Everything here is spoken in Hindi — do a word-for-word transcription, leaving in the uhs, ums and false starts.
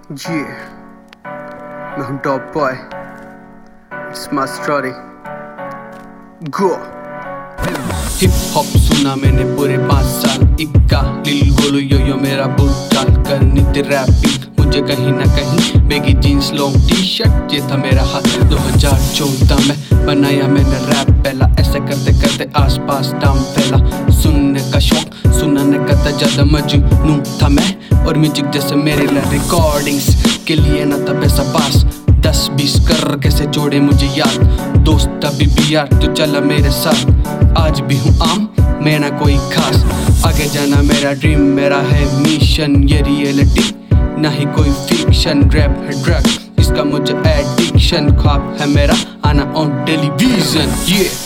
Yeah, मैं हूँ top boy, it's my story, go. Hip hop सुना मैंने पूरे पाँच साल, इक्का लिल गोलू यो यो मेरा भूतकाल, करनी थी रैपिंग मुझे कहीं ना कहीं, baggy jeans long T shirt ये था मेरा हाथ। दो हज़ार चौदह में बनाया मैंने रैप पहला, ऐसे करते करते आसपास नाम फैला। सुनने का शौक सुनाने का था ज्यादा, मजनू था मैं और म्यूजिक जैसे मेरे लिए रिकॉर्डिंग्स के लिए ना था पैसा पास। दस बीस कर कैसे जोड़े मुझे याद, दोस्त अभी भी यार तो चला मेरे साथ। आज भी हूँ आम मैं ना कोई खास, आगे जाना मेरा ड्रीम, मेरा है मिशन, ये रियलिटी ना ही कोई फिक्शन। रैप है ड्रग इसका मुझे एडिक्शन, ख्वाब है मेरा आना ऑन टेलीविजन। ये